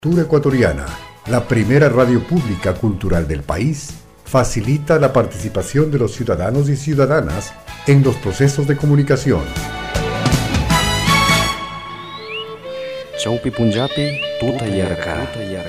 Cultura Ecuatoriana, la primera radio pública cultural del país, facilita la participación de los ciudadanos y ciudadanas en los procesos de comunicación. Chaupi Punjabi, tuta yarka.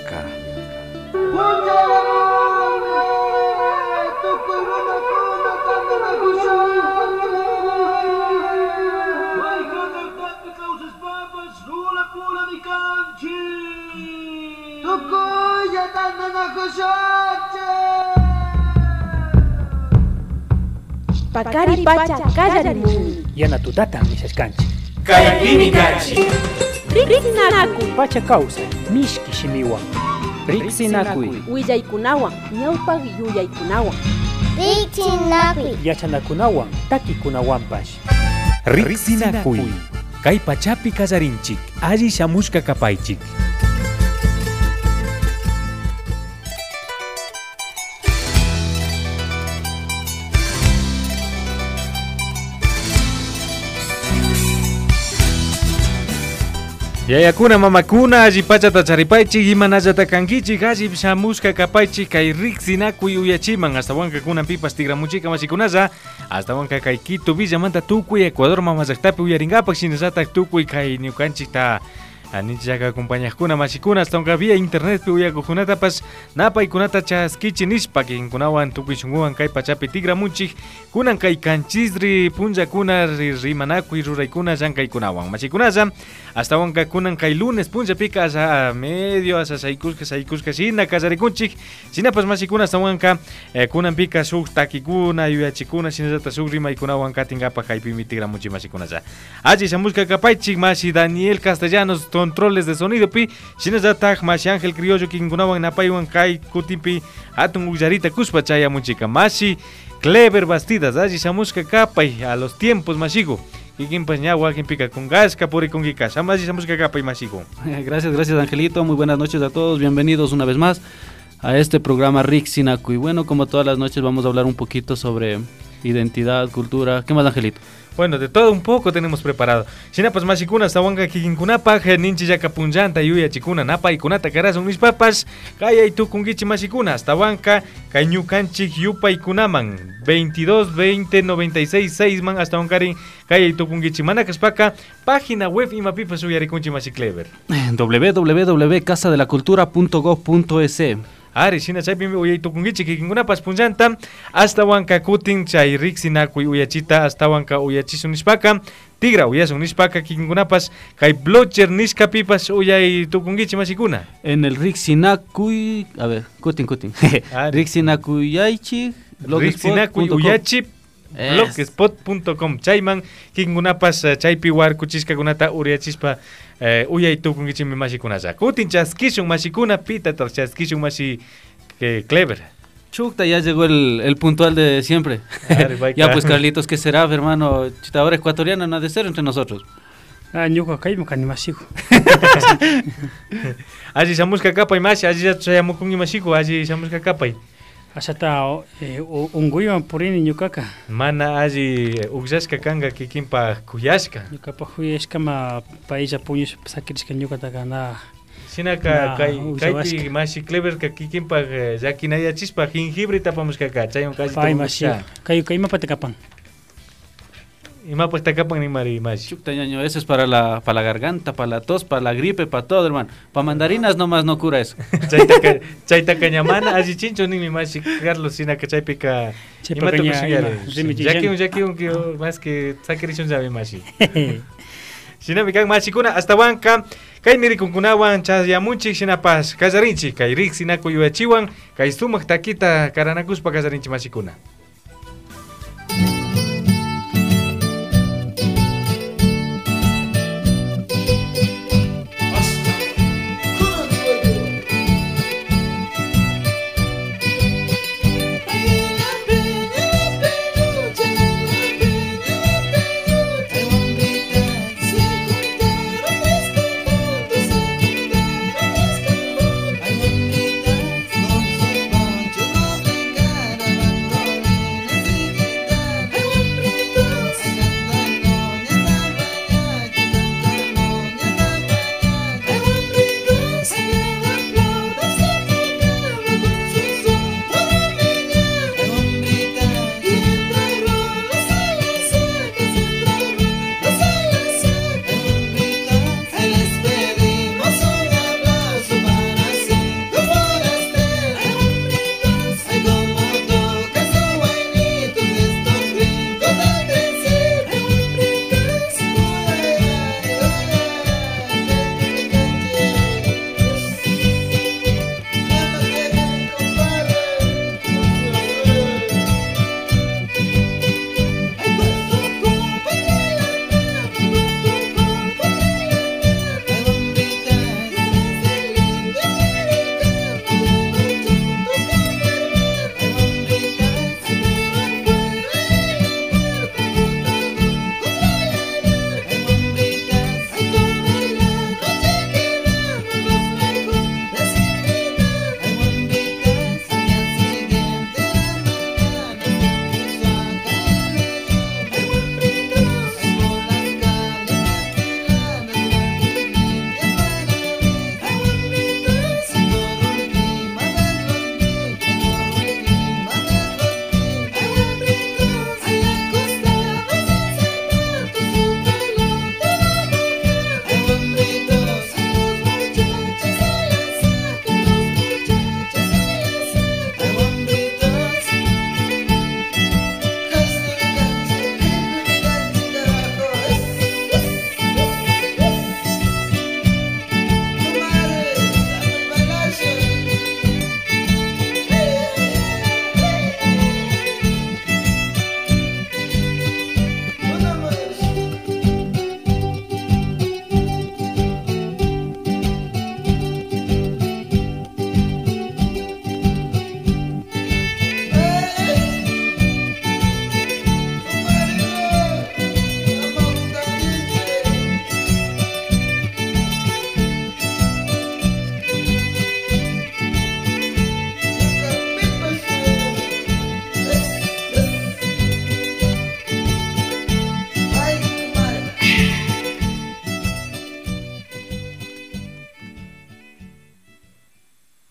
Pakari pacha kallarimi. Yana tutata misaskanchi. Kayakini kanchi. Rixinaku. Pacha causa, mishki shimiwa. Rixinakui. Willaykunawan, ñawpaq yuyaykunawan. Rixinakui. Yachanakunawan, takikunawanpash. Rixinakui. Kay pachapi kasarinchik, alli shamushka kapaychik. Yayakuna mamakuna alli pachata charipaychik imanallata kankichik alli shamushka kapaychik kay Rixinakuy uyachiman ashtawanka kunanpipas tigramuchika masikunalla ashtawanka kay Quito Villamanta tukuy Ecuador mamallaktapi uyarinkapak shinallatak tukuy kay ñukanchikta aninchaka acompañaqkuna masikuna ashtawanka vía internetpi uyakukunatapas napaykunata chaskichi nishpa kinkunawan tukuy shunkuwan kay pachapi tigramunchik kunan kay kanchisri punllakuna rimanakuy ruraykuna llankaykunawan masikunalla ashtawanka kunan kay lunes punllapika asa medio asa saykushka shina kasarikunchik shinapas masikuna ashtawanka kunanpika shuk takikuna yuyachikuna shinallata shuk rimaykunawan katinkapak kaypimi tigramunchik masikunalla alli shamushka kapaychik masi Daniel Castellanos controles de sonido pi shinallatak masi Ángel Criollo kinkunawan napaywan kay kutinpi atun ullarita kushpa chayamunchika masi Clever Bastidas alli shamushka kapay a los tiempos masiku Kikinpas ñawa kinpika con gasca por con kika alli shamushka kapay masiku. Gracias Angelito, muy buenas noches a todos, bienvenidos una vez más a este programa Rixinakuy. Bueno, como todas las noches vamos a hablar un poquito sobre identidad, cultura. ¿Qué más, Angelito? Bueno, de todo un poco tenemos preparado. Shinapas masikuna hasta kikinkunapaj ninchi yakapunllanta yuya chikuna napa ikunata karasun mis papas kaya itu kungichi masikuna hasta wanka kayñukanchik yupa ikunaman 22 20 96 6 man hasta wankari kaya itu kungichi manakaspaka página web imapipa suyarikunchi masiklever www.casadelacultura.gov.es. Ari shina chaypi uyaytukunkichik kikinkunapas punllanta hasta wanka kutin chay Rixinakuy uyachita hasta wanka uyachisun nishpaka tigra uyasun nishpaka kikinkunapas kay blogger nishkapipas uyaytukunkichik masikuna en el Rixinakuy, a ver, kutin Rixinakuyaychik Rixinakuy uyachip blogspot.com chayman kikinkunapas chaypi warkuchishkakunata uriyachispa uyaytukunkichikmi masikunalla kutin chaskishun masikuna pita chaskishun masi Clever. Chuta, ya llegó el puntual de siempre. Ya pues Carlitos, ¿qué será, hermano? Ahora ecuatoriano no ha de ser entre nosotros. Ñuka kaymi kani masiku. Alli shamushka kapay masi alli chayamukunki masiku alli shamushka kapay Asata unguywan purini ñukaka. Mana alli uqllashka kanka kikinpa kuyashka. Ñukapa kuyashkama pailla puñush sakirishka ñukataka na. Shinaka kaypi masi Clever ka kikinpa llakinayachispa jengibre tapamushkaka chaywan casi pay masi kayma patakapan. Imapas takapan ni mari masi. Chukta ñaño, eso es para la garganta, para la tos, para la gripe, para todo, hermano. Para mandarinas nomás no cura eso. Chayta cañamana, así chincho ni mi masi Carlos Sinaka chaypica. Ya que un más que sacrificio sabe masi. Sinapikan masikuna hasta wanka kay nirikunkunawan chayamunchik shinapas kasarinchik kay Rixinakuy uyachiwan kay sumak takita karanakuspa kasarinchik masikuna.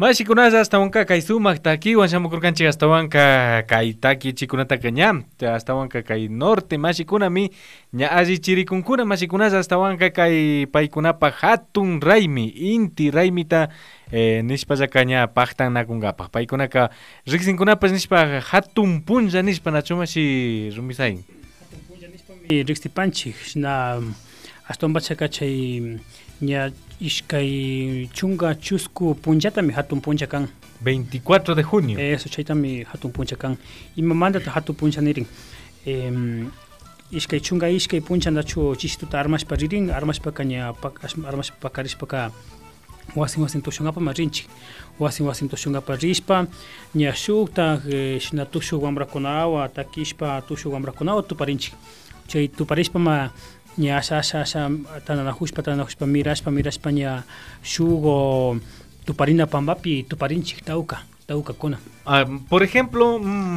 Mashikunaza hasta wanka kay sumak takiwan shamukurkanchik hasta wanka kay taki chikunata ña hasta wanka kay norte mashikunami ña allichirikunkuna mashikunaza hasta wanka kay paykunapa hatun raymi inti raymita nishpallaka ña paqtannakunkapaq paykunaka riqsinkunapas nishpa hatun punlla nishpa nachumashi rumisayn riqsipanchik na astonpachaka chay ña ishkay chunga chusku punchatami hatun puncha kan 24 de junio eso chaytami hatun puncha kan imamantata hatun puncha nirin ishkay chunga ishkay puncha nachu chishituta armashpa ririn armashpaka ña armashpa pakarishpaka wasin tushungapaman rinchik wasin tushungapa rishpa ña shuktaq shina tushuk wambrakunawan takishpa tushuk wambrakunawan tuparinchik chay tuparishpama ña asha tananajushpa mirashpa ña shugo tuparina pambapi tuparinchik tawka kuna por ejemplo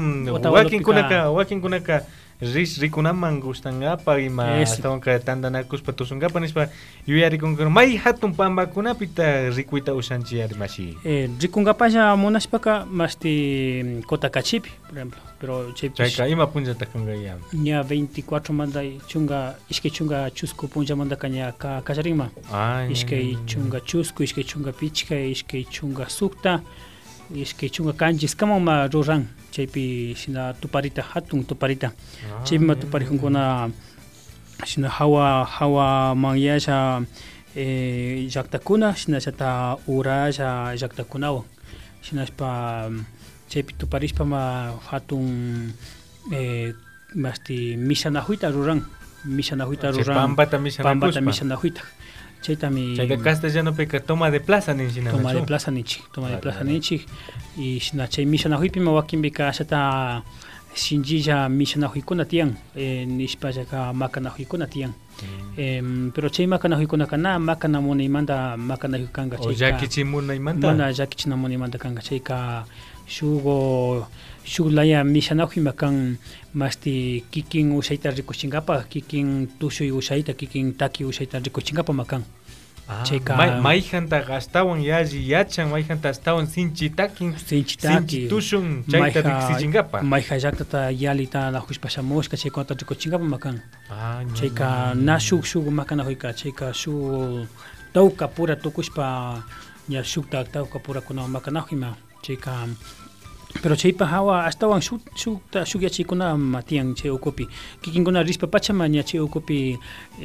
wakinkunaka rikunaman gustangapa ima hasta tandanakuspa tusungapa nispa yuyarikunkuna may hatun pambakunapita rikuyta ushanchiyarimashi rikunkapalla munashpaka masti Kotakachipi por ejemplo pero chayka ima punllata kankaya ña 24 manda chunga ishkay chunga chusku punlla mandaka ña kallarinma ishkay chunga chusku ishkay chunga pichkay ishkay chunga sukta ishkay chunga kanchis kamanma ruran chaypi shina tuparita hatun tuparita chaypima tuparijunkuna shina hawa manyasha llaqtakuna shinashata uralla llaqtakunawan shinashpa chaypi tuparishpama hatun masti mishanakuyta ruran pampata mishanakuyta chaytami chayka castellanopika toma de plaza ninchik toma de plaza ninchik y shina chay mishanakuypima wakinpika ashata shinchilla mishanakuykuna tiyan nishpallaka makanakuykuna tiyan pero chay makanakuykunaka na makanamunaymanta makanakuyk kanka o llakichimunaymanta mana llakichinamunaymanta kanka chayka shuk laya mishanakuyma kan masti kikin ushayta rikuchinkapa kikin tushuy ushayta kikin taki ushayta rikuchinkapa makan chayka mayjanta astawan yalli yachan mayjanta astawan sinchi tushun chayta riksichinkapa mayja llaktata yalita najushpa shamushka chaykunata rikuchinkapa makan chayka na shuk makanakuyka chayka shuk tawka pura tukushpa ña shukta tawka purakunawan makanakuyma chayka pero chaypa hawa astawan shuk yachaykuna matiyan chay ukupi kikinkuna rishpa pachama ña chay ukupi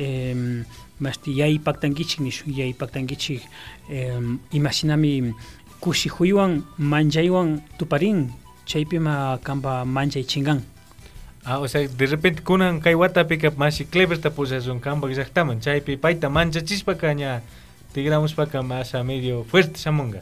masti yay paktankichik nishu yay paktankichik imashinami kushijuywan manchaywan tuparin chaypima kanpa manchay chingan o sea de repente kunan kay watapika mashi cleverta pusasun kanpak llaqtaman chaypi payta manchachishpaka ña tigramushpaka masha medio fuerte shamunga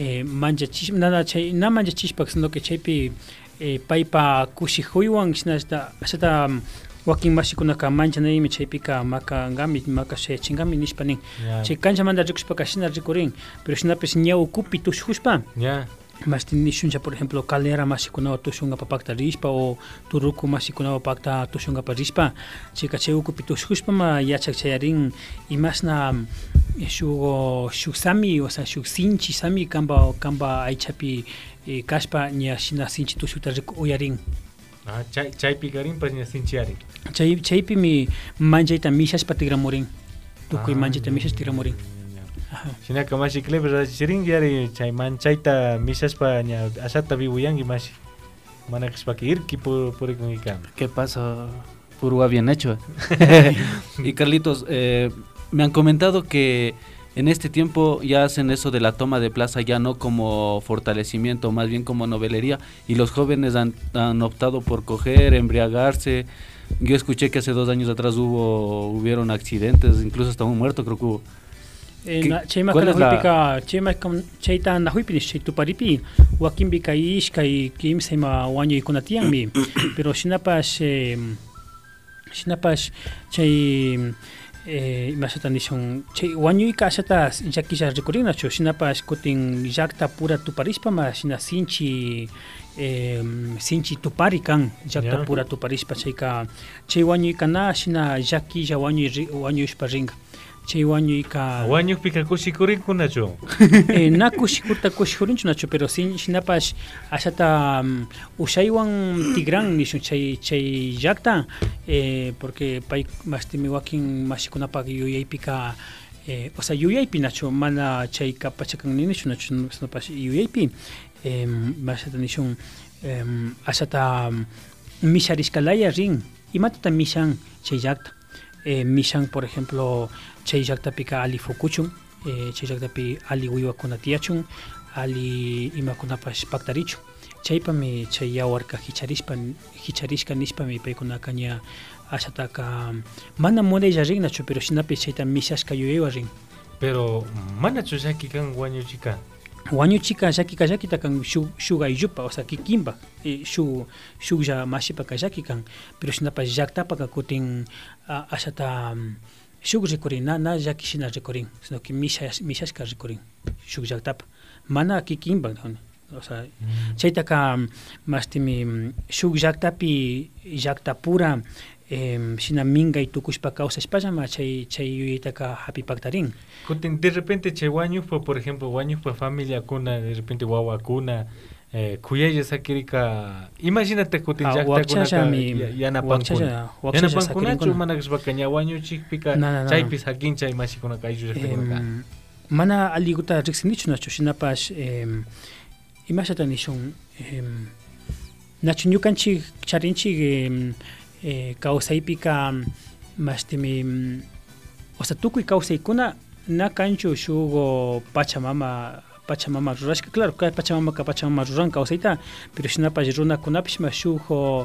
na manchachishpak sino que chaypi paypa kushijuywan ashata wakin mashikunaka manchanaymi chaypika maka shayachingami nishpa nin chay kanchamanta rikushpaka shina rikurin pero shinapish ña ukupi tushushpa masti nishuncha por ejemplo calera mashikunawan tushunkapak pakta rishpa o turuku mashikunawan pakta tushunkapak rishpa chayka chay ukupi tushushpama yachak chayarin imashna shuk sami o sea shuk sinchi sami kanpa aychapi kashpa ña shina sinchi tushukta uyarin chaypi karinpas ña sinchiyarin chaypimi manchayta mishashpa tigramurin tukuy manchayta mishashpa tigramurin shinaka mashi clever chirin yari chay manchayta mishashpa ña ashata vivuyanki mashi mana kashpaki irki purikunkika ¿Qué pasa? Purua bien hecho. Y Carlitos, me han comentado que en este tiempo ya hacen eso de la toma de plaza ya no como fortalecimiento, más bien como novelería, y los jóvenes han optado por coger, embriagarse. Yo escuché que hace 2 años atrás hubieron accidentes, incluso hasta un muerto creo que hubo. Chayta nahuipinish chay tuparipi wakinpika ishkay kimsayma wañuykuna tiyanmi pero shinapash chay imashata nishun chay wañuyka ashata llakilla rikurinachu shinapash kutin llakta pura tuparishpama shina sinchi tupari kan llakta pura tuparishpa chayka chay wañuykana shina llakilla wañuyshpa ringa chay wañuyka wañukpika kushikurinkunachu na kushikurta nacho, pero shinapash ashata ushaywan tigran nishun chay llaqta, porque pay mastimi wakin mashikunapaq yuyaypika o sea yuyaypi nacho mana chay kapachakanni nishun nacho shinapash yuyaypi mashata nishun ashata misharishkalaya rin imatata mishan chay llaqta. Mishan, por ejemplo, chay llaqtapika ali fukuchun, chay llaqtapi ali wiwakuna tiyachun, ali imakunapash paktarichun. Chaypami chay yawarka hicharishka nishpami paykunaka ña ashataka mana muraylla rin nachu, pero shinapi chayta mishashka yuyaywa rin. Pero manachu llaki kan wañuchika. Wañuchika llakita kan shuk ayllupa, o sea kikinpa shuklla mashipa llaki kan, pero shinapas llaqtapaka kutin ashata shuk rikurin na llaki shina rikurin, sino que mishashka rikurin shuk llaqtapa mana kikinpa, o sea chaytaka mastimi shuk llaqtapi llaqta pura shina mingay tukushpa kawsashpallama chay yuyaytaka hapipaktarin. Kutin de repente chay wañukpa, por ejemplo, wañukpa familiakuna, de repente wawakuna kuyaylla sakirika, imagínate kutin llaqtakunaka yanapankunachu manakashpaka ña wañuchikpika chaypis hakincha imashikunaka ayllu llaqtakunaka mana aliguta riksinichu nachu, shinapash imashata nishun nachu ñukanchik charinchik kawsaypika mastimi o sea tukuy kawsaykuna na kanchu shugo Pachamama rurashka, claro kay Pachamama ruran kawsayta, pero shinapash runakunapish ma shugo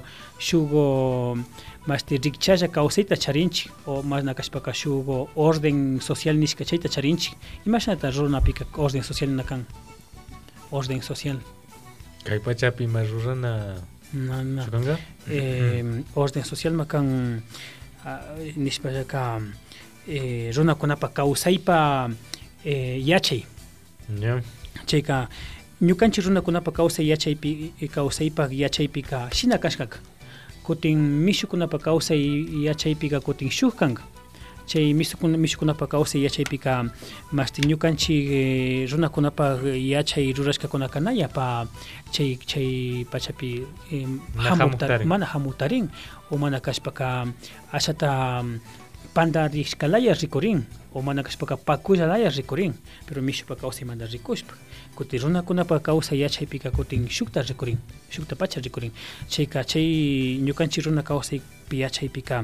masti rikchalla kawsayta charinchik, o mas nakashpaka shugo orden social nishka chayta charinchik. Imashnata runapika orden social nakan, orden social kay pachapi ma rurana shukanga orden social makan nishpallaka runakunapa kawsaypa yachay chayka ñukanchik runakunapa kawsaypa yachaypika shina kashkaka, kutin mishukunapa kawsay yachaypika kutin shuk kanka, chay mishukunapa kawsay yachaypika masti ñukanchik runakunapa yachay rurashkakunakana yapa chay pachapi mana hamutarin, o mana kashpaka ashata pandarishkalaya rikurin, o mana kashpaka pakullalaya rikurin, pero mishupa kawsaymanta rikushpa kutin runakunapa kawsay yachaypika kutin shukta rikurin, shukta pacha rikurin. Chayka chay ñukanchik runa kawsaypi yachaypika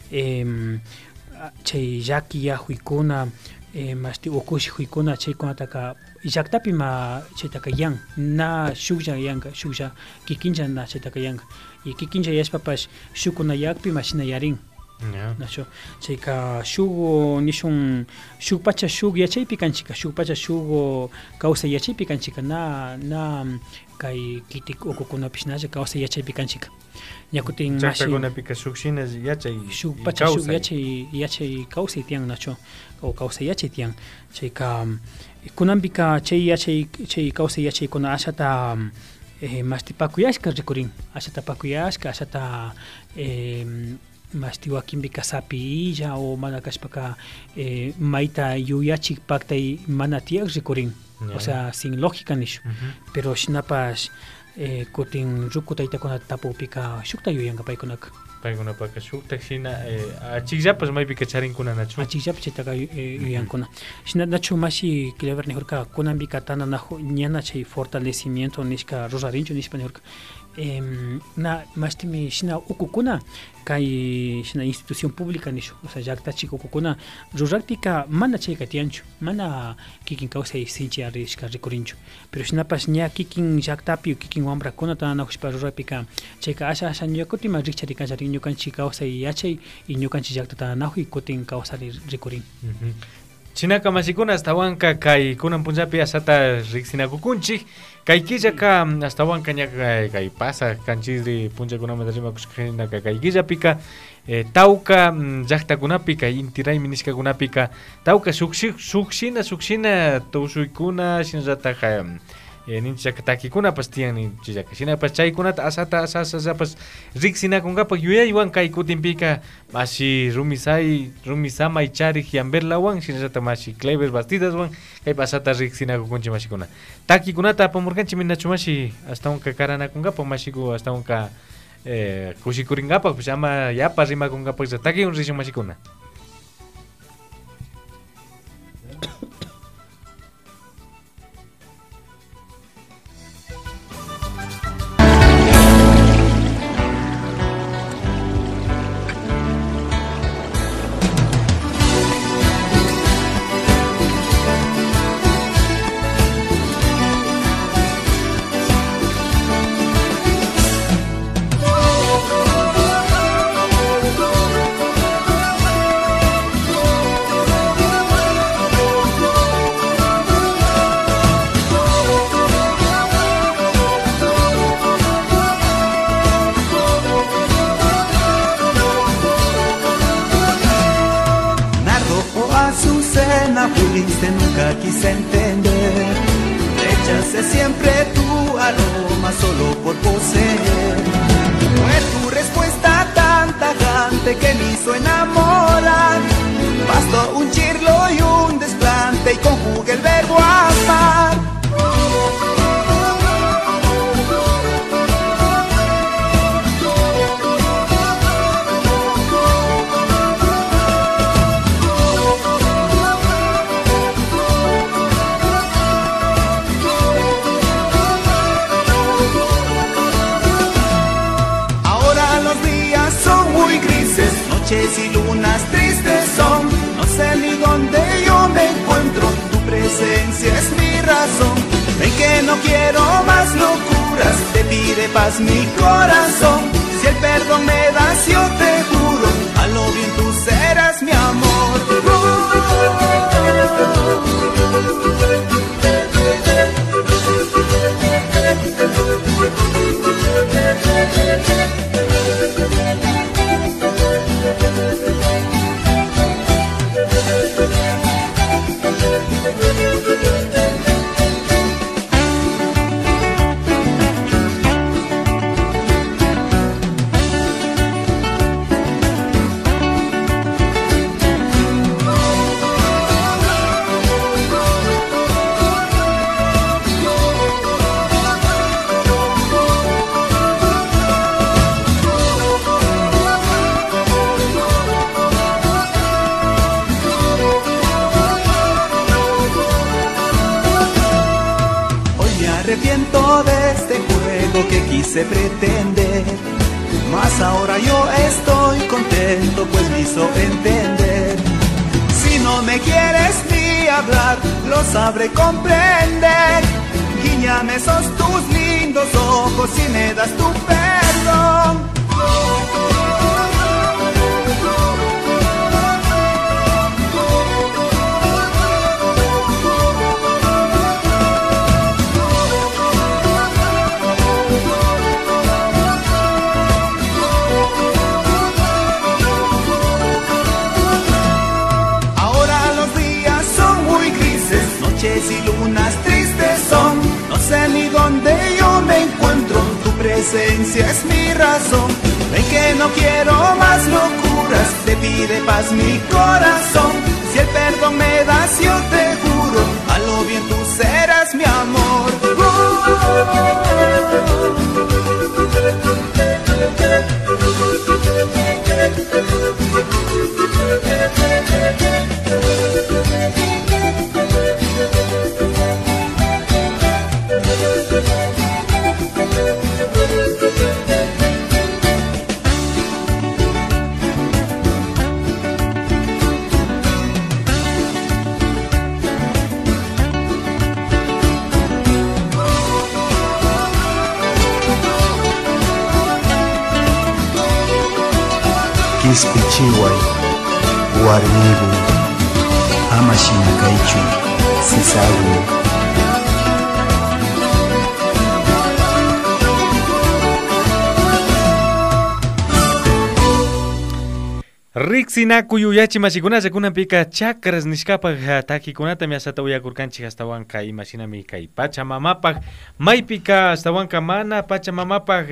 chay llaki yahuykuna masti ukushikuykuna chaykunataka llaqtapi ma chaytaka yan na shuklla yanka, shuklla kikinlla na chaytaka yanka, y kikinlla yashpapash shukuna yakpi mashina yarin nacho. Chayka shugo nishun shuk pacha shuk yachaypi kanchika, shuk pacha shugo kawsay yachaypi kanchika, na kay kitik ukukunapish nalla kawsay yachaypi kanchika. Ñakutin llaqtakunapika shukshina yachay shuk pacha shuk yachay kawsay tiyan nacho, o kawsay yachay tiyan. Chayka kunanpika chay kawsay yachaykuna ashata masti pakuyashka rikurin, ashata pakuyashka, ashata masti wakinpika sapilla o mana kashpaka mayta yuyachik paktay mana tiyaq rikurin, o sea sin lógica nishu, pero shinapash kutin ruku taytakunata tapupika shukta yuyanka paykunaka. Paykunapaka shukta shina achikllapas maypika charinkuna nachu. Achikllapas chaytaka yuyankuna. Shina nachu mashi killabar nijurka kunanpika tana nahu ñana chay fortalecimiento nishka rurarinchu nishpa nijurka. Na mastimi shina ukukuna kay shina institución pública nishu, o sea llaqtachik ukukuna ruraktika mana chayka tiyanchu, mana kikin kawsay sinchiyarishka rikurinchu, pero shinapas ña kikin llaqtapi kikin wambrakuna tana nahushpa rurapika chayka asha ñukutima rikcharikancharin ñukanchik kawsay yachay y ñukanchik llaqtata nahuy kutin kawsari rikurin. Chinaka mashikuna astawanka kay kunan punllapi asata riksinakukunchik, kay killaka astawanka ña kay pasa kanchiri punchakunamanta rimakushkhinaka kay killapika tawka llaqtakunapi kay inti raymi nishkakunapika tawka shukshina tushuykuna shinallatak ninchaka takikunapas tiyan ninchaka shinapas chaykunata asata asasapas riksinakunkapak yuyaywan kay kutinpika mashi rumisamay charik Yamberlawan shinasata mashi Clever Bastidaswan kay asata riksinakukunchik mashikuna takikunata apamurkanchik minachu mashi ashtawanka karanakunkapak mashiku ashtawanka kushikurinkapak pues ama yapa rimakunkapak takiwan rishun mashikuna. Fuiste, nunca quise entender. Rechacé siempre tu aroma solo por poseer. Fue tu respuesta tan tajante que me hizo enamorar. Bastó un chirlo y un desplante y conjugué el verbo amar. Noches y lunas tristes son, no sé ni dónde yo me encuentro, tu presencia es mi razón. Ven que no quiero más locuras, te pide paz mi corazón. Si el perdón me das yo te juro, a lo bien tú serás mi amor. De este juego que quise pretender, mas ahora yo estoy contento pues me hizo entender. Si no me quieres ni hablar, lo sabré comprender. Guíñame esos tus lindos ojos y me das tu perdón. Y lunas tristes son, no sé ni dónde yo me encuentro, tu presencia es mi razón. Ven que no quiero más locuras, te pide paz mi corazón. Si el perdón me das yo te juro, a lo bien tú serás mi amor. Kispichiway, warmibu, amashinakaichu, sisagu. Rixinaku yuyachi masikunasa kunanpika chakras nishkapak takikunata asata uyakurkanchik astawanka imashinami kay Pachamamapaj maypika astawanka mana Pachamamapaj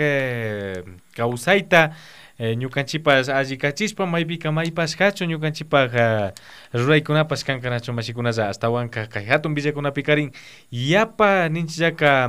kawsayta ñukanchipas allikachispa maypika maypashkachu ñukanchipak ruraykunapas kankanachu masikunasa astawanka kay hatun villakunapi karin yapa ninchillaka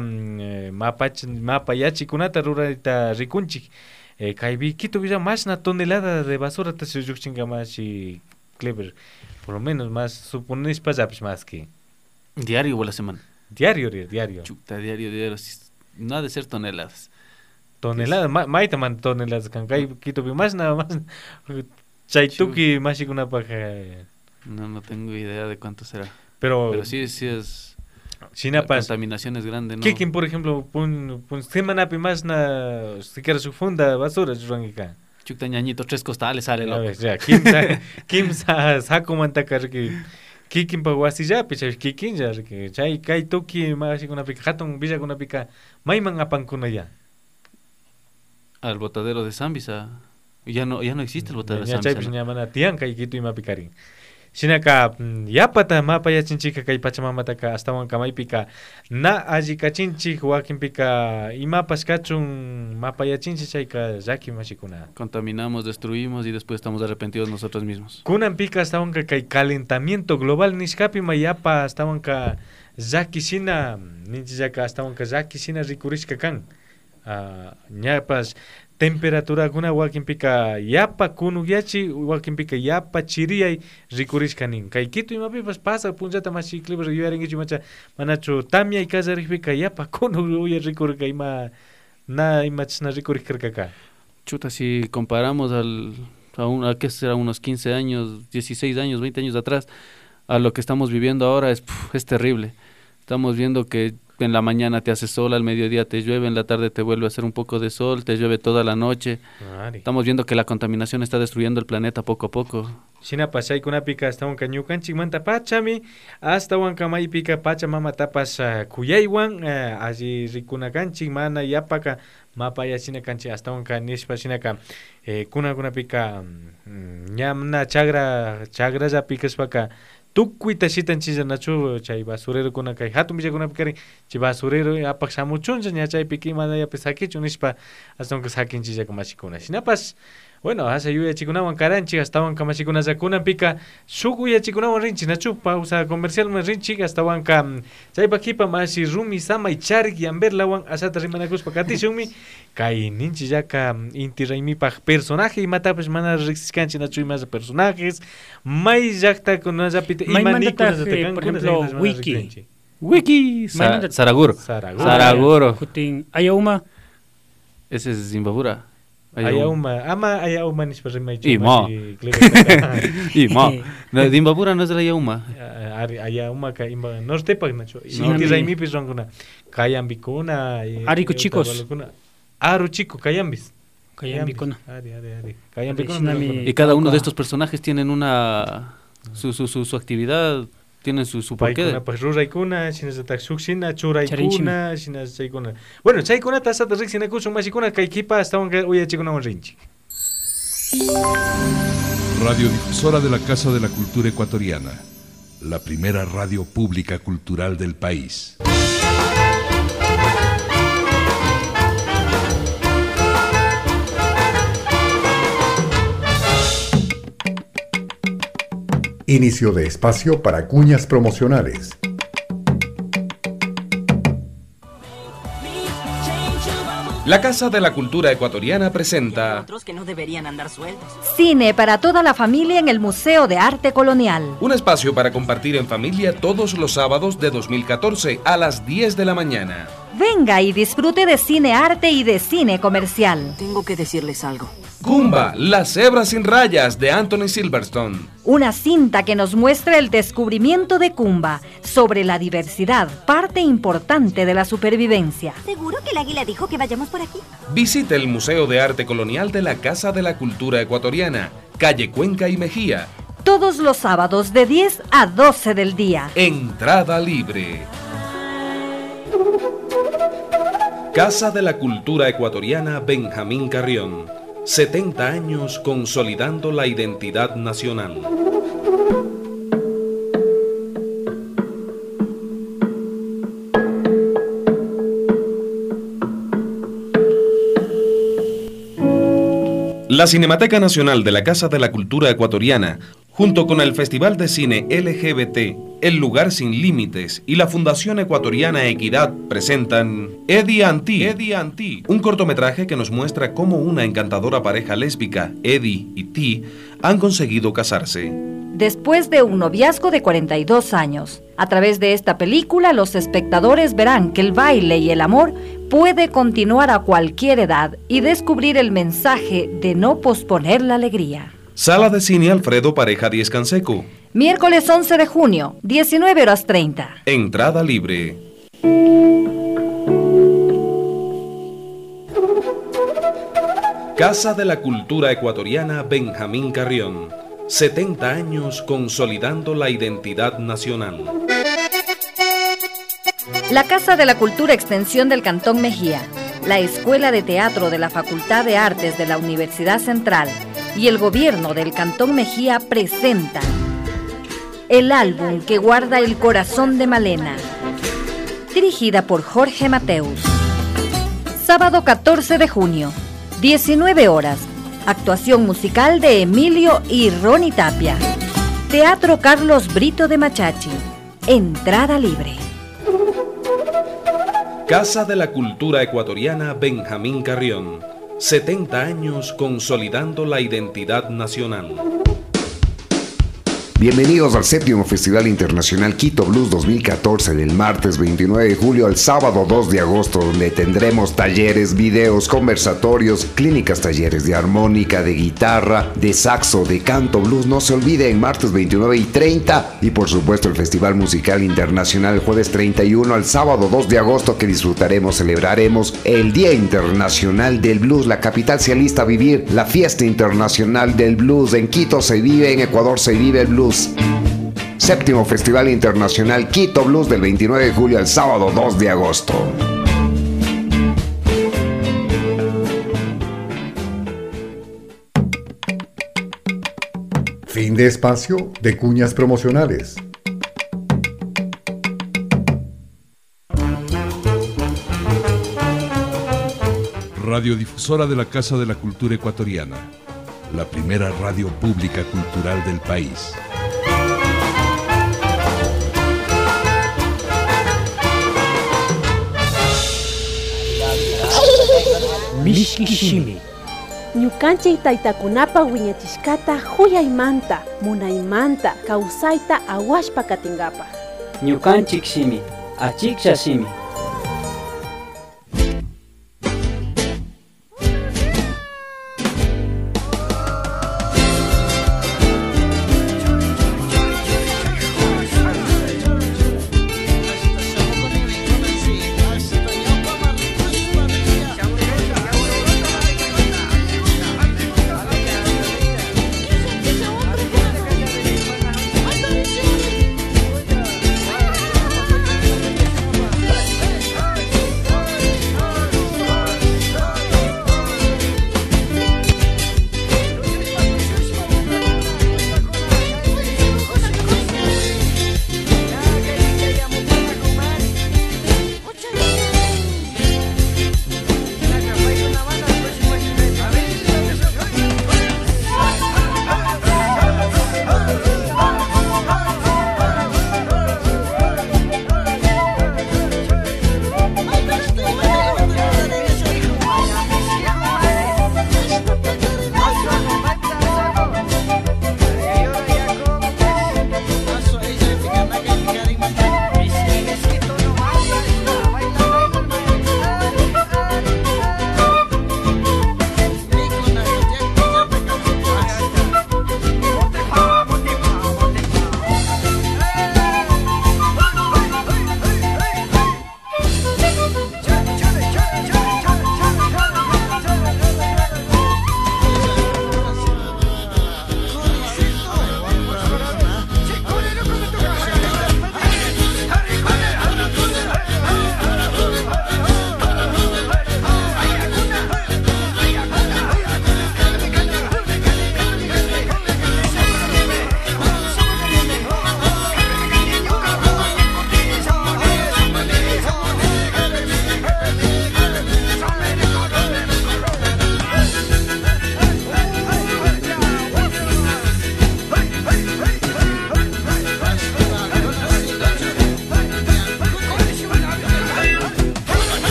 mapa yachikunata rurayta rikunchik kay Quito Villa más una tonelada de basura te se yuchinga más y clever por lo menos más suponéis pasapis más que diario o a la semana. Diario. Chuta, diario. No ha de ser toneladas. Toneladas, maita man toneladas kankay Quito Villa más nada más. Chaituki más y una paja. No tengo idea de cuánto será. Pero sí es. La contaminación es grande, ¿no? Quien por ejemplo pun semana más na siquiera su funda basura churangika. Chukta ñañito 3 costales sale loco. Ya, kim saco mantakar que kikin pa wasilla picha kikin ya que chay kai toki más con una pica hatun villa con una pica maiman apankuna ya. Al botadero de Zambisa. Ya no existe el botadero de Zambisa. Ya chay piña mana tian kai kitu ima picarin. Shinaka yapata mapa yachinchika kay Pachamamataka astawanka maypika na allikachinchik wakinpika imapas kachun mapa yachinchik chayka llaki mashikuna. Contaminamos, destruimos y después estamos arrepentidos nosotros mismos. Kunanpika astawanka kay calentamiento global nishkapi mayapa astawanka llaki shina ninchillaka astawanka llaki shina rikurishka kan. Ñapas temperatura kuna wakinpika yapa kunuyachi wakinpika yapa chiriay rikurishkanin kay Quito imapipas pasa punllata mashi clever yuyaringichu macha manachu tamia y casa rikpika yapa kunu uya rikurka ima na imachna rikurikkarkaka. Chuta, si comparamos a que será unos 15 años, 16 años, 20 años atrás a lo que estamos viviendo ahora es terrible. Estamos viendo que en la mañana te hace sol, al mediodía te llueve, en la tarde te vuelve a hacer un poco de sol, te llueve toda la noche. Estamos viendo que la contaminación está destruyendo el planeta poco a poco. Shina pasay kunapika hasta un cañucanchik manta pachami hasta un kamaipika pachamama tapas kuyaywan allí rikunakanchik mana yapaka mapaya shina kanchi hasta un kanishpa shinaka kunapika ñamna chagra zapikashpaka tukuita shitanchilla nachu chay basurero kuna kay hatun villakuna pikari chay basurero apak shamuchuncha ña chay piki mana yapi sakichu nishpa hasta un sakinchilla kamashikuna shinapas bueno hasa yuya chikunawan karanchi hasta un kamashikuna zakuna pika shuku ya chikunawan rinchi nachu pausa comercial man rinchi hasta un chay pakipa mashi rumi sama y charik yamberlawan asata rimanakuspa katishunmi kay ninchi yaka inti raymipaj personaje y matapas mana rixiskanchi nachu y más personajes may yakta kuna zapite imanikuna zatakan por ejemplo Wiki Saraguro Kutin Ayauma ese es Zimbabura Ayauma nispa rimaichu Ima Zimbabura no es de la Ayauma Ayauma ka imba nortepak nachu inti raymipis ronguna kayambikuna Ariku chicos Aru chico, Cayambis. Cayambicona. Y cada uno de estos personajes tienen su actividad, tienen su porqué. Pues Ruraikuna, Shinazataxuxina, Churaikuna, Shinazaikuna. Bueno, Chaikuna tasata Rixina Kusun Mashikuna, Kaikipa, hasta un Uya Chikuna Rinchi. Radiodifusora de la Casa de la Cultura Ecuatoriana, la primera radio pública cultural del país. Inicio de espacio para cuñas promocionales. La Casa de la Cultura Ecuatoriana presenta otros que no deberían andar sueltos. Cine para toda la familia en el Museo de Arte Colonial. Un espacio para compartir en familia todos los sábados de 2014 a las 10 de la mañana. Venga y disfrute de cine arte y de cine comercial. Tengo que decirles algo. Kumba, la cebra sin rayas de Anthony Silverstone. Una cinta que nos muestra el descubrimiento de Kumba sobre la diversidad, parte importante de la supervivencia. ¿Seguro que el águila dijo que vayamos por aquí? Visite el Museo de Arte Colonial de la Casa de la Cultura Ecuatoriana, calle Cuenca y Mejía. Todos los sábados de 10 a 12 del día. Entrada libre. Casa de la Cultura Ecuatoriana Benjamín Carrión. 70 años consolidando la identidad nacional. La Cinemateca Nacional de la Casa de la Cultura Ecuatoriana, junto con el Festival de Cine LGBT, El Lugar Sin Límites y la Fundación Ecuatoriana Equidad presentan Eddie and T, un cortometraje que nos muestra cómo una encantadora pareja lésbica, Eddie y T, han conseguido casarse. Después de un noviazgo de 42 años, a través de esta película los espectadores verán que el baile y el amor puede continuar a cualquier edad y descubrir el mensaje de no posponer la alegría. Sala de Cine Alfredo Pareja Díez Canseco. Miércoles 11 de junio, 19:30. Entrada libre. Casa de la Cultura Ecuatoriana Benjamín Carrión. 70 años consolidando la identidad nacional. La Casa de la Cultura Extensión del Cantón Mejía, la Escuela de Teatro de la Facultad de Artes de la Universidad Central y el Gobierno del Cantón Mejía presentan el álbum que guarda el corazón de Malena, dirigida por Jorge Mateus. Sábado 14 de junio, 19 horas. Actuación musical de Emilio y Ronnie Tapia. Teatro Carlos Brito de Machachi. Entrada libre. Casa de la Cultura Ecuatoriana Benjamín Carrión. 70 años consolidando la identidad nacional. Bienvenidos al 7º Festival Internacional Quito Blues 2014 del martes 29 de julio al sábado 2 de agosto, donde tendremos talleres, videos, conversatorios, clínicas, talleres de armónica, de guitarra, de saxo, de canto blues. No se olviden, martes 29 y 30, y por supuesto el Festival Musical Internacional jueves 31 al sábado 2 de agosto, que celebraremos el Día Internacional del Blues. La capital se alista a vivir la fiesta internacional del blues. En Quito se vive, en Ecuador se vive el blues. 7º Festival Internacional Quito Blues del 29 de julio al sábado 2 de agosto. Fin de espacio de cuñas promocionales. Radiodifusora de la Casa de la Cultura Ecuatoriana, la primera radio pública cultural del país. Mishkishimi. Ñukanchik taytakunapa wiñachishkata huyaymanta, munaymanta, kawsayta awashpa katingapa. Ñukanchik shimi, achiksha shimi.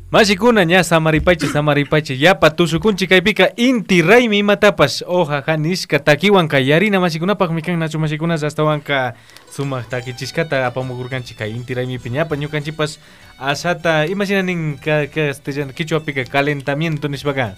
Mashikuna ña samaripaychi yapa tusukunchi kaypika inti raymi imatapas hoja nishka takiwan kay yarina mashikunapaqmi kan nachu mashikunas astawanka sumaq takichishkata apamukurkanchik kay inti raymipi ñapa ñukanchipas asata imashinanin castellano quichuapika calentamiento nishpaka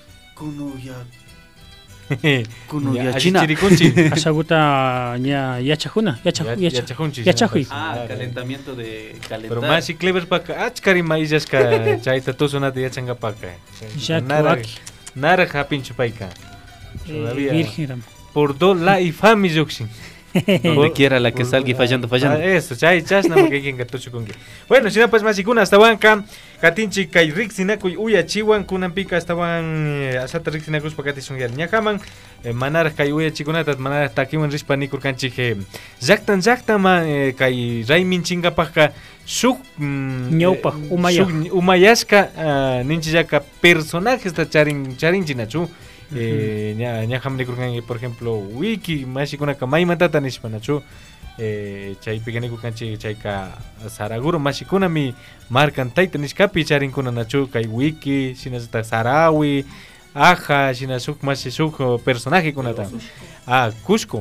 kuno ya China asaguta ña yachajuy calentamiento de calentar pero más y clever paka achkari maillashka chayta tusonata yachangapaka naranja pincho paika todavía por do la y fami yuxin donde quiera la que salga y fallando eso chay chasna que quien gatucho con bueno si no pues más ikuna estaban kan katinchi kay rixinakuy uya chiwan kunampika estaban asata rixinakus pakati songyar ñajaman manar kay uya chikunata manar takiwan rispanikur kanchik jaktan kay rayminchingapaqa suk ñawpa umayashka ninchillaka personajes ta charinchinachu ñajam kurkan por ejemplo wiki mashikunaka maymantata nishpanachu chaypikaniku kanchik chayka saraguro mashikunami marcan tayta nishkapi charinkuna nachu kay wiki shinasata sarawi aja shina suk personaje kunata Cusco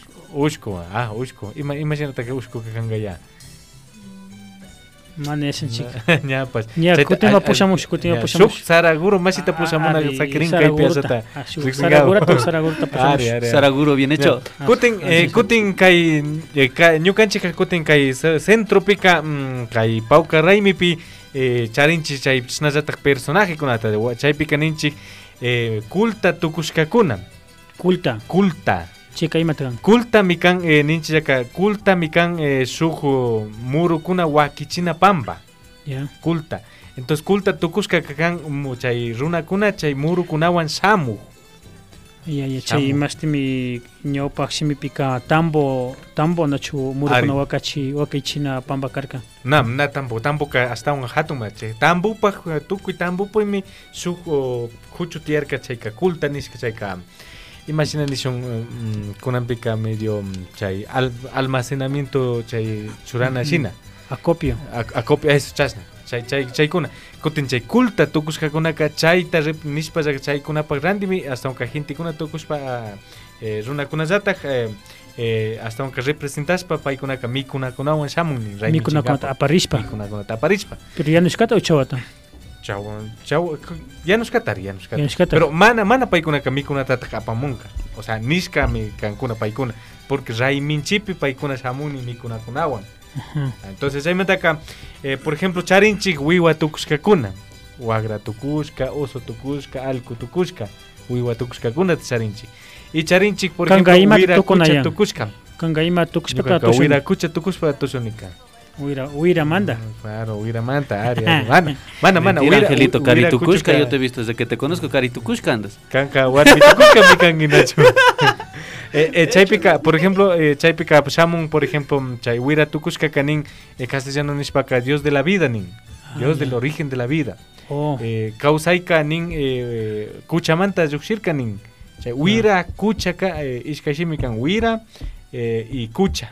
imagínate que Cusco kanga ya manejan chica ya pues kutima pushamos saraguro masita pusamuna sakirin kay piazata saraguro bien hecho kutin kay ñukanchik kutin kay centro pika kay pauka raymipi charinchi chay chisnallata personaje kunata chaypika ninchik kulta tukushkakuna kulta chica imatan kulta mikan ninchillaka kulta mikan suju murukuna wakichina pamba kulta entonces kulta tukushka kan chay runakuna chay murukunawan samu chay mastimi ñawpaq simipika tambo nachu murukuna wakichina pamba karka na tambo ka astawan hatuma chay tambupaq tukuy tambupuymi suju huchu tiyarka chayka kulta nishka chayka imagina kunampika medio chay almacenamiento chay churana shina acopio eso chasna chay kuna kutin chay kulta tukushkakunaka chayta nishpa chaykunapaq randimi hasta unka gentikuna tukushpa runakunallata hasta unka representashpa paykunaka mikunakunawan shamunmi mikunakunata aparishpa pero ya nishkata uchawata chau ya nos catar pero mana paikunaka mikunata apamunka o sea nishka mi kankuna paikuna porque rayminchipi paikuna shamuni mikunakunawan entonces hay metaka por ejemplo charinchik wiwa tukushkakuna wagra tukushka oso tukushka alku tukushka wiwa tukushkakuna charinchik y charinchik por ejemplo wira kucha tukushka kangaima tukushpa wira kucha tukushpa tusunika Uira manda. Claro, Uira manda. Mana. Angelito, Caritucushka, yo te he visto desde que te conozco, Caritucushka andas. Canca, Guaritucushka, mi canguinacho. Chaypika, por ejemplo, Chaypika, Shamun, por ejemplo, Chay Uira Tucushka Canin, castellano nishpaka, Dios de la vida, nin. Dios del origen de la vida. Kausaika, nin, Kuchamanta, Yuxirka, nin. Chay Uira, Kuchaka, Ishkashimikan, Uira, y Kucha.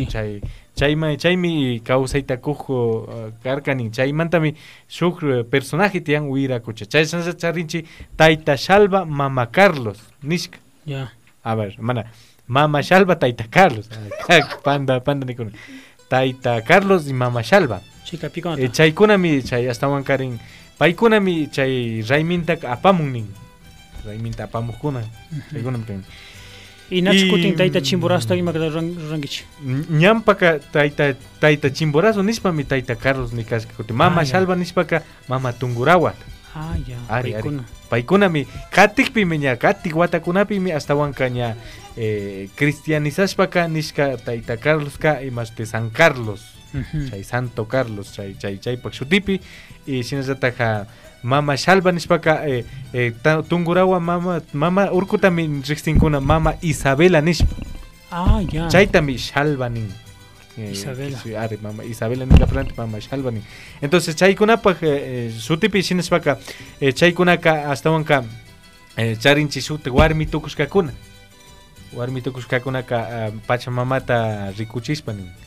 Chaymi kausaita kujo karkanin chaymantami shuk personaje tiyan uira kucha chaysansa charinchi Taita Shalva Mama Carlos nishka a ver Mama Shalva Taita Carlos panda nikuna Taita Carlos y Mama Shalva chaykunami chay astawan karin paykunami chay rayminta apamunnin rayminta apamukuna chaykunami kan y nachukutin taita chimborazo imakada rangichi ñampaka taita chimborazo nispami Taita Carlos nikashkakuti Mama Shalva nispaka Mama Tungurawat paykunami katikpimi ña katik watakunapimi astawanka ña cristianizashpaka nishka Taita Carloska imaste San Carlos chay Santo Carlos chaypak shutipi y shinallataqa Mama Shalva nispaka Tungurawa mama urkutami rixtinkuna Mama Isabela nishpa chaytami Shalva nin Isabela Mama Isabela nin la frente Mama Shalva nin entonces chaykunapaq sutipi shinashpaka chaykunaka astawanka charinchi shuti warmi tukushkakunaka Pachamamata rikuchishpa nin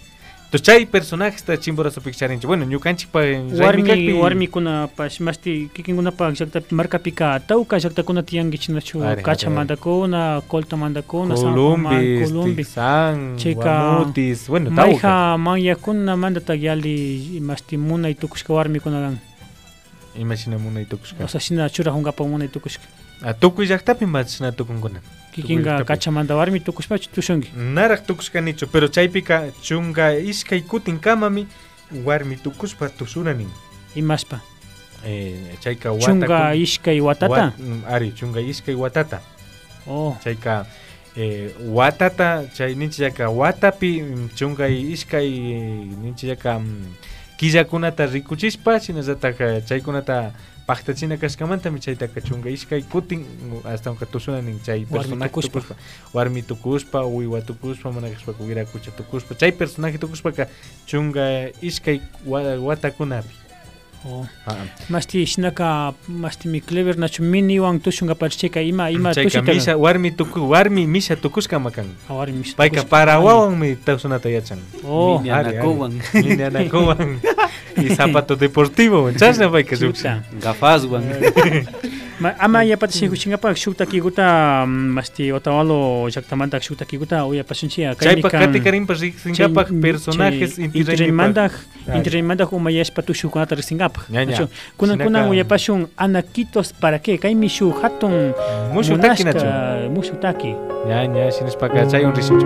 Entonces chay personaje está chimborazo piccharinche. Bueno, ñukanchik pa warmi kuna pash masti kikinguna pa jakta marca pica tauka jakta kuna tiangi chinachu kacha mandakuna kolta mandakuna Columbi san Guamutis bueno tauka maija manya kuna mandata yali masti muna y tukushka warmi kuna gan imagina muna y tukushka o sea sina chura hunga pa muna y tukushka a tukuy jaktapi machina tukunguna kikinga kacha manda warmi tukushpa tushungi narak tukushka nicho pero chaypika chunga iskay kutin kamami warmi tukushpa tusunanin imaspa chayka wata chunga iskay watata ari chunga iskay watata chayka watata chay ninchaka watapi chunga iskay ninchaka killakunata rikuchispa sinasataka chaykunata paktachina kaskamanta chaytaka chunga iskay kutin hasta aunque tusunanin chay personaje tukuspa warmi tukuspa wiwa tukuspa manakashpa kugira kucha tukuspa chay personaje tukuspaka chunga iskay watakunapi masti shinaka masti mi clever nacho mini wan tushunga parcheka ima tushita misha warmi misha tukuska makan warmi misha paika para wawan mi tusunata yachan mini anakowan y zapato deportivo chasna paika suksa gafas wan ama ya pati shinga pa shukta kiguta masti otawalo jaktamanta shukta kiguta uya pasunchia chaypa katikarin pa singapa personajes interemanda umayas patu shukunata singapa kuna uya pasun anaquitos para qué kai mishu hatun mushutaki nacho mushutaki ya sines pa ka chay un risincho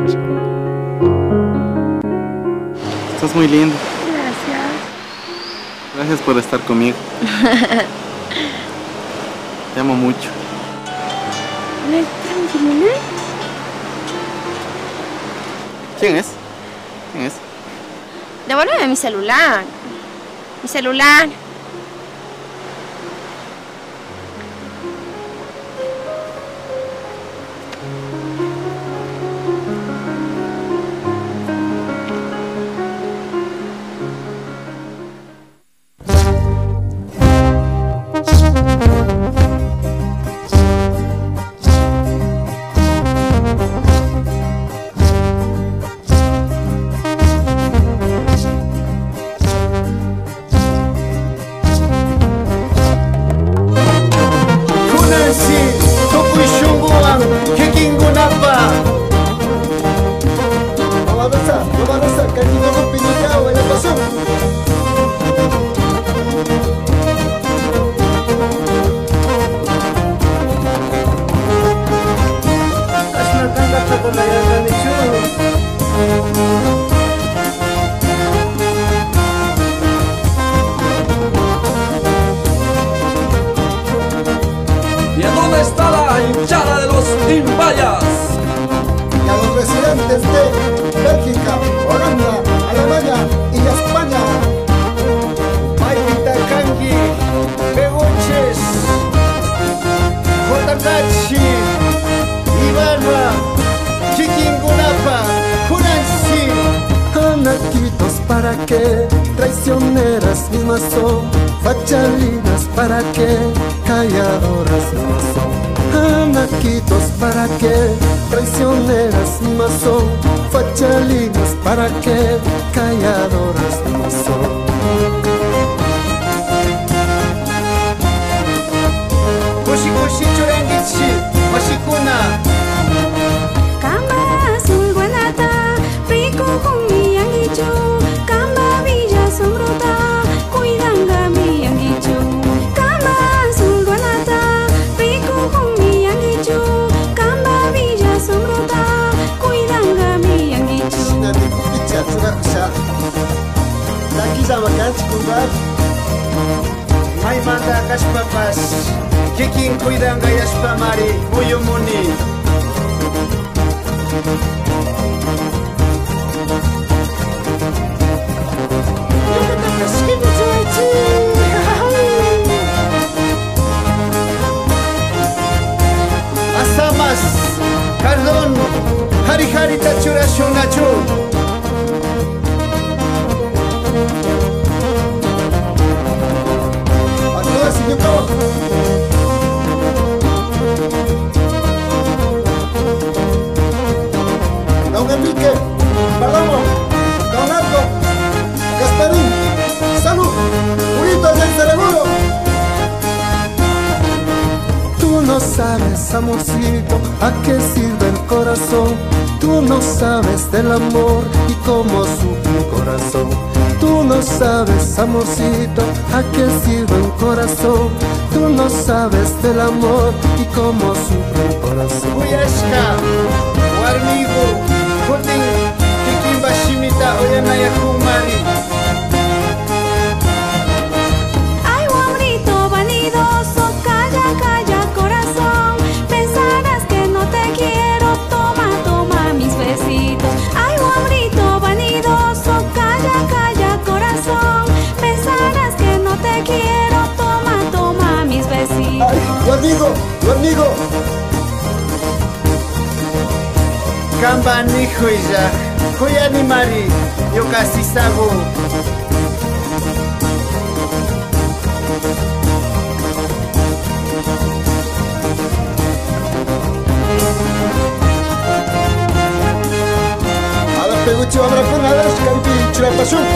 estás muy lindo. Gracias por estar conmigo. Te amo mucho. ¿Quién es? ¿Quién es? Devuélveme mi celular. Mi celular. ¿Para qué? Traicioneras mismas son, fachalinas ¿para qué? Calladoras mismas son, anaquitos ¿para qué? Traicioneras mismas son, fachalinas ¿para qué? Calladoras mismas son. Kushi kushi churangichi, mashikuna. Kamba azul guanata, rico con mi anguicho. Kamba villa sombrota, cuidanga mi anguicho. Kamba azul guanata, rico con mi anguicho. Kamba villa sombrota, cuidanga mi anguicho. Sinati picha churaksha. Laki sama kanchi kumbar. May manda kaspapas. Kikin cuidanga yashpamari uyumuni. Asamas, Cardón, Hari Hari Tachura Shunachu. A todas señor. Don Enrique, Palomo, Don Arco. amorcito, ¿a qué sirve el corazón? Tú no sabes del amor y cómo sufre el corazón. Tú no sabes, amorcito, ¿a qué sirve el corazón? Tú no sabes del amor y cómo sufre el corazón. Uyashka, warmigo, kutin, kikimba shimita, oyanaya kumari. Ay, hombrito vanidoso, calla, calla, corazón. Pensarás que no te quiero, toma, toma mis besitos. Ay, hombrito vanidoso, calla, calla, corazón. Pensarás que no te quiero, toma, toma mis besitos. Ay, warmigo, warmigo. Kamba ni huija, huya ni mari, yo casi sago. Ada peguchi abra con alas, campi chirapasón.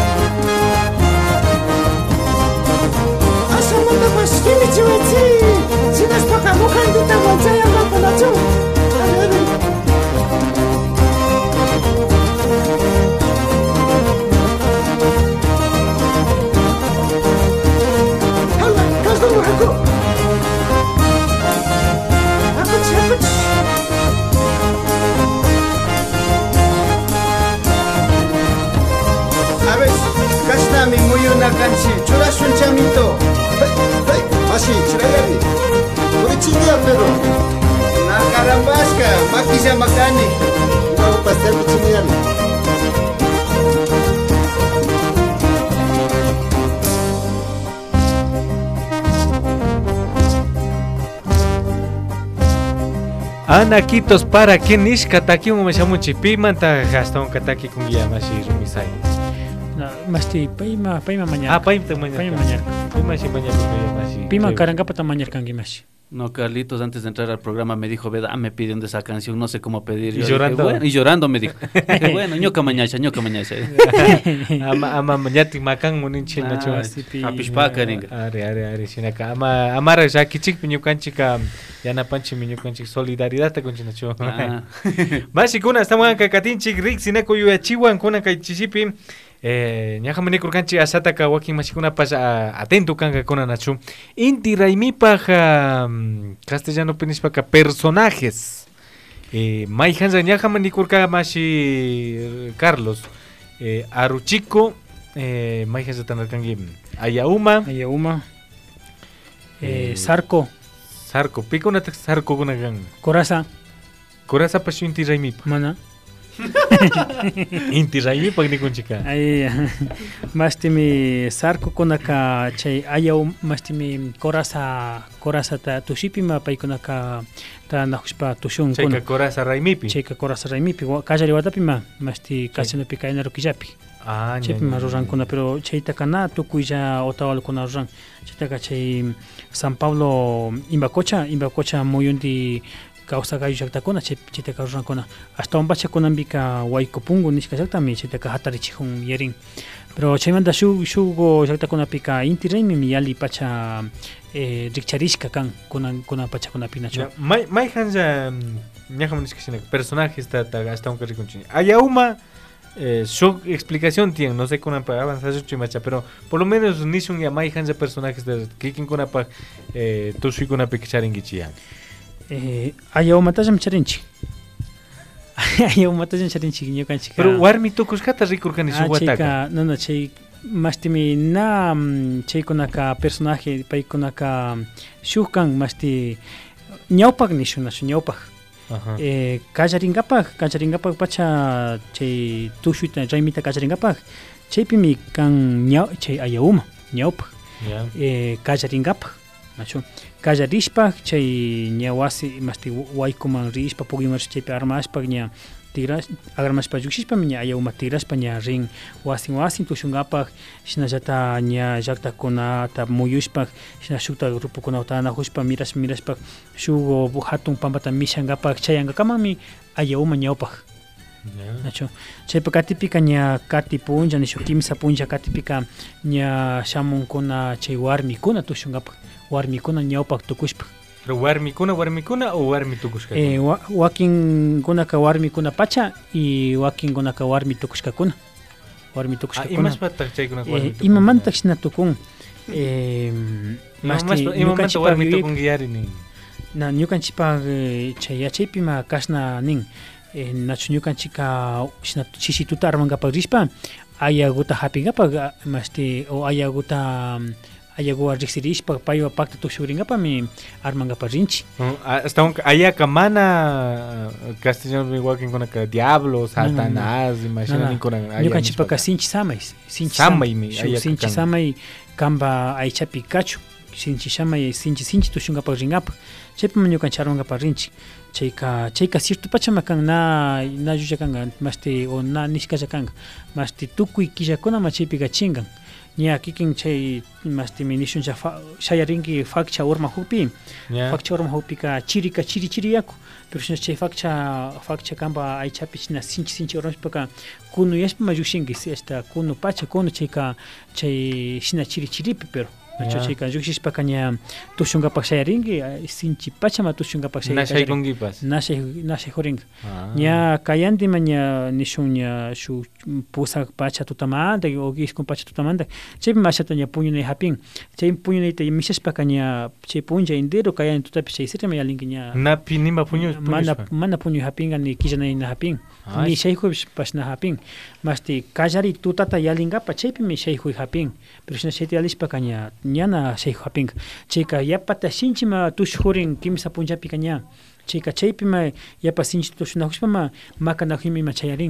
Asa manda paskimi chiwetsi, sinas paka mukan dita wanzaya makonacho. Mi muy una canchi, chura un chamito. Hey, así, chirayari. Muy chinia, pero. Na carambasca, maquilla macani. No pastel chiniani. Anaquitos para que nishka taki un meshamun chipimanta hasta un kataki con guía más y rumisai. Masti paima mañana. Ah, paima mañana. Paima mañana. Paima si mañana porque Pima carangapa tamañar kangimashi. No, Carlitos antes de entrar al programa me dijo, "Veda, me piden de esa canción, no sé cómo pedir." Y yo llorando. Dije, bueno, y llorando me dijo. Dije, bueno, ñoca mañacha. Ama mañati makan muninchi nacho. Apishpaka ringa. Are sinaka. Amara ya kichik piñukanchika yana panchi miñukanchik solidaridad ta conchinacho. Basi kuna estamos en Cacatinchik Rick sinako yuachiwan kuna kaichisipi. Ñajamani kurkanchi asata kawaki mashikuna pasa atento kanga kuna nachu. Inti raimipa castellano penispaka personajes. Maihanza ñajamani kurka mashi Carlos. Aruchico Maihanza tanarkangi Ayauma. Sarco. Pico una Sarco kuna gang. Coraza pashu inti raimipa. Mana. Inti raimipa ni kunchika. Ay, mastimi Sarco kunaka chay ayaw mastimi Coraza ta tushipima paikunaka ta nahushpa tushun kuna. Chayka Coraza raimipi. Kallari watapima masti kasanopi kainaro killapi. Ah, chaypima ruran pero chayta kana tukuylla otawal kuna ruran. Chaytaka chay San Pablo Imbacocha muyundi Kausaga llaktakuna chaytaka runankuna hasta un bacha kunambika Waykupungu nishka llaktami chaytaka hatarichijun yerin pero chaymanta shugo llaktakunapika inti raymi yali pacha rikcharishka kan kuna pachakunapi nacho. May hanza ñajam nishka personajes hasta un carriconchini. Ayauma su explicación tiene, no sé cómo avanzar su chimacha, pero por lo menos nishun ya may hanza personajes de kikin kuna pa tu sui kuna picharingichian. Ayauma tajam charinchi. Ayauma tajam charinchi ñukanchika. Pero warmi tukuskata rikurkani su wataka. No chay mastimi na chaykunaka personaje paykunaka shukkan masti ñawpak nishunashu ñawpak. Kallaringapak pacha chay tushuyta raymita kallaringapak chaypimi kan chay ayauma ñawpak. Kallaringapak nachu. Kallarishpak chay ñawasi masti waykuman rishpa pugimash chaypi armashpak ña tiras agarmashpa llukshishpa ña ayauma tirashpa ña rin wasin tushungapak shinallata ña llaktakunata muyushpak shina shukta grupukunata nahushpa mirashpak shugo hatun pampata mishangapak chayangakamami ayauma ñawpak. Nacho chaypa katipika ña kati puncha nishu kimsa puncha katipika ña shamunkuna chay warmikuna tushungapak warmikuna ñawpak tukushpa Pero warmikuna o warmi tukushkakuna. Wakin kunaka warmi kuna pacha y wakin kunaka warmi tukushkakuna. Warmi tukushkakuna. Imaspatak chaykunaka warmi tukushkakuna. Imamantak shina tukun. Imamanta warmi tukungiyarini. Na ñukanchikpak chay yachaypima kashna nin. Nachu ñukanchika shina chishituta armankapak rishpa ayaguta hapinkapak o ayaguta ayaguwa riksirishpa paywa pakta tukshurinkapak armankapak rinchi. Hasta ayaka mana castellano wakinkunaka diablo, satanás, imaginaninkunan. Ñukanchikpaka sinchi samay. Sinchi samay kamba aychapi kachu. Sinchi samay sinchi tushunkapak rinkapak. Chaypima ñukanchik armankapak rinchi. Chayka cierto pachama kan na llulla kanga masti o na nishkalla kanga masti tukuy killakuna chaypiqa chingan ña kikin chay masti nishuncha shayarinki fakcha urma hupi fakcha urma hupika chirika chiri yaku pero shina chay fakcha kamba aychapi shina sinchi urmaspaka kunu yashpa llushinki esta kunu pacha kunu chay shina chiripi pero nacho chayka llushishpaka ña tushunkapak shayarinki sinchi pachama tushunkapak shayarikunkipas nashay hurinka ña kayantima ña nishun ña shuk pusak pacha tutamanta o iskun pacha tutamanta chaypi mashata ña puñunay hapin chay puñunayta mishashpaka ña chay punlla entero kayan tutapi chay sirma yalinki ña napi nima puñu mana puñu hapinga ni killanayna hapin ni shayhupish na hapin masti kallari tutata yalinkapa chaypimi shayhuy hapin pero shina chayta yalishpaka ña ñana shayhu hapinka chayka yapata shinchima tushhurin kimsa punllapika ña chayka chaypima yapa sinchi tushunakushpama makanakuymi ima chayarin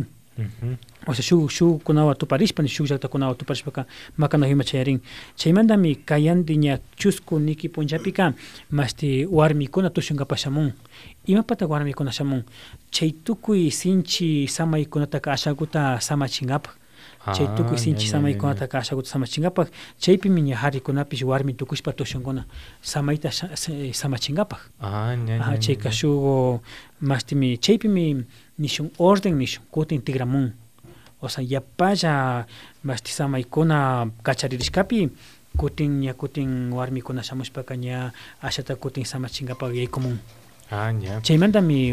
o sea shuk kunawa tuparishpa ni shuk llaqtakunawa tuparishpaka makanakuyma chayarin chaymantami kayanti ña chusku niki punllapika masti warmikuna tushunkapak shamun imapata warmikuna shamun chay tukuy sinchi samaykunataka ashakuta samachinkapak chay tukuy sinchi samaykunataka ashakuta samachinkapak chaypimi ña harikunapish warmi tukushpa tushunkuna samayta samachinkapak chayka shuk mastimi chaypimi nishun orden nishun kutin tigramun o sea yapalla masti samaykuna kacharirishkapi kutin warmikuna shamushpaka ña ashata kutin samachinkapak yaykumun chaymantami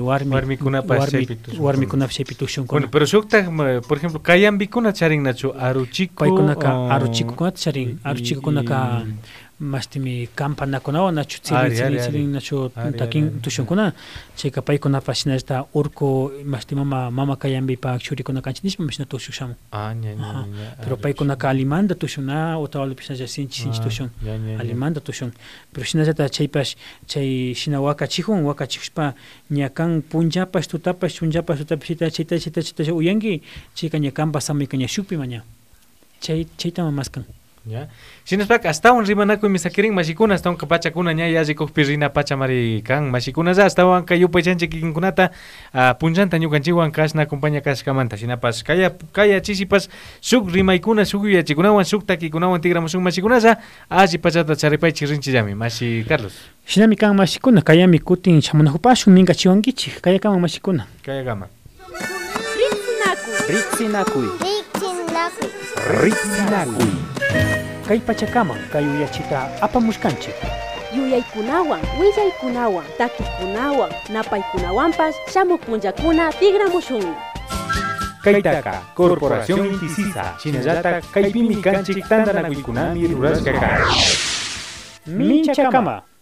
warmikunapi chaypi tushunkuna. Bueno, pero shukta, por ejemplo, kayambikuna charinnachu aruchiku paykunaka aruchikukunata charin aruchikukunaka mastimi campanakunawan nachu tsirin nachu takin tushunkuna chayka paykunapas shinasta urku masti mama kayambipak churikuna kanchik nishpa shina tushushamun pero paykunaka alimanta tushuna otawalapish sinchi tushun alimanta tushun pero shinallata chaypash chay shina wakachikushpa ña kan punllapash tutapash chayta uyanki chayka ña kanpas samayka ña shukpima ña chaytama maskan. Ya. Sinaspak hasta un rimanaku misakirin mashikuna hasta un kapachakuna ña yallikukpi rina pachamari kan mashikunaza hasta un kayupay chanchi kikinkunata punchanta ñukanchiwan kashna acompaña kashkamanta sinapas kaya chisipas suk rimaykuna suk yachikunawan suk takikunawan tigramusun mashikunaza alli pachata charipaychik rinchillami mashi Carlos. Shinami kan mashikuna kayami kutin shamunakupashun ninkachiwankichik kayakaman mashikuna. Kayakama. Ritzinakuy. Kay pachakama kay uyachita apamushkanchik. Yuyaykunawan, willaykunawan, takikunawan, napaykunawanpas shamuk punllakuna tigramushunmi. Kaytaka Corporación Intisisa Chinallata kaypimi kanchik tantanakuykunami rurashkaka. Minchakama.